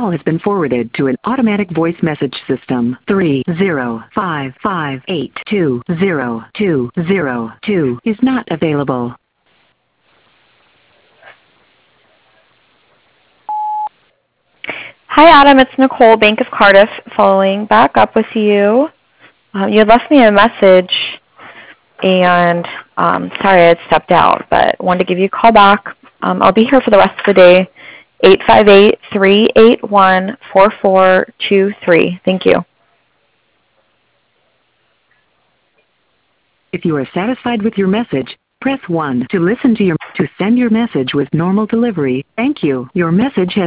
call has been forwarded to an automatic voice message system. 30558200202 is not available. Hi, Adam. It's Nicole, Bank of Cardiff, following back up with you. You had left me a message, and sorry I had stepped out, but wanted to give you a call back. I'll be here for the rest of the day. 858-381-4423. Thank you. If you are satisfied with your message, press 1 to send your message with normal delivery. Thank you. Your message has